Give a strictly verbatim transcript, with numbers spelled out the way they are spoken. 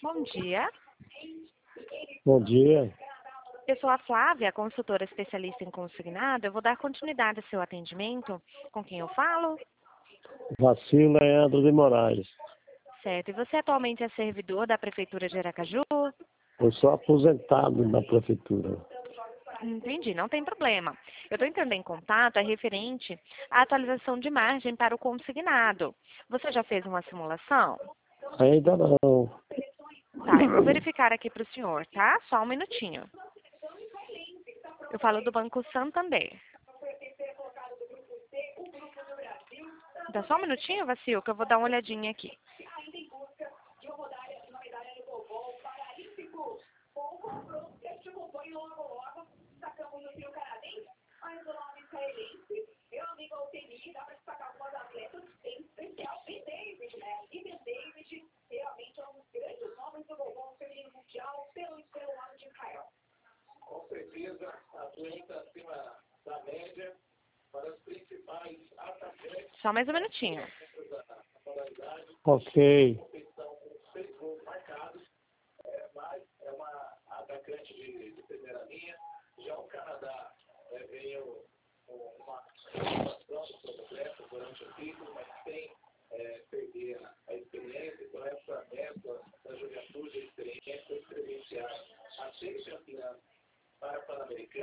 Bom dia. Bom dia. Eu sou a Flávia, consultora especialista em consignado. Eu vou dar continuidade ao seu atendimento. Com quem eu falo? Vacilo Leandro de Moraes. Certo. E você atualmente é servidor da Prefeitura de Aracaju? Eu sou aposentado da prefeitura. Entendi, não tem problema. Eu estou entrando em contato, é referente à atualização de margem para o consignado. Você já fez uma simulação? Ainda não. Tá, eu vou verificar aqui para o senhor, tá? Só um minutinho. Eu falo do Banco Santander. Dá só um minutinho, Vacil, que eu vou dar uma olhadinha aqui. Com certeza, atleta acima da média para os principais atacantes Só mais um minutinho. da modalidade. Ok. Competição com seis gols marcados, é, mas é uma atacante de, de primeira linha. Já o Canadá é, veio com uma situação sobre o atleta durante o título, mas tem